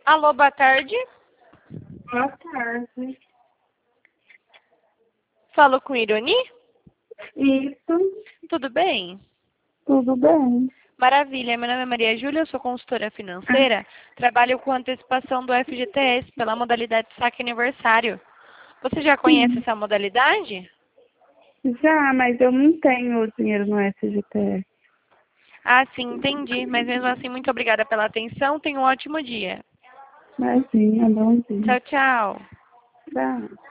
Alô, boa tarde. Boa tarde. Falo com Ironi? Isso, Tudo bem? tudo bem. Maravilha, meu nome é Maria Júlia, eu sou consultora financeira, trabalho com antecipação do FGTS pela modalidade saque aniversário. Você já conhece Sim, essa modalidade? já, mas eu não tenho dinheiro no FGTS. Ah, sim, entendi. Mas mesmo assim, muito obrigada pela atenção. Tenha um ótimo dia. Imagina, bom dia. Tchau, tchau. Tchau.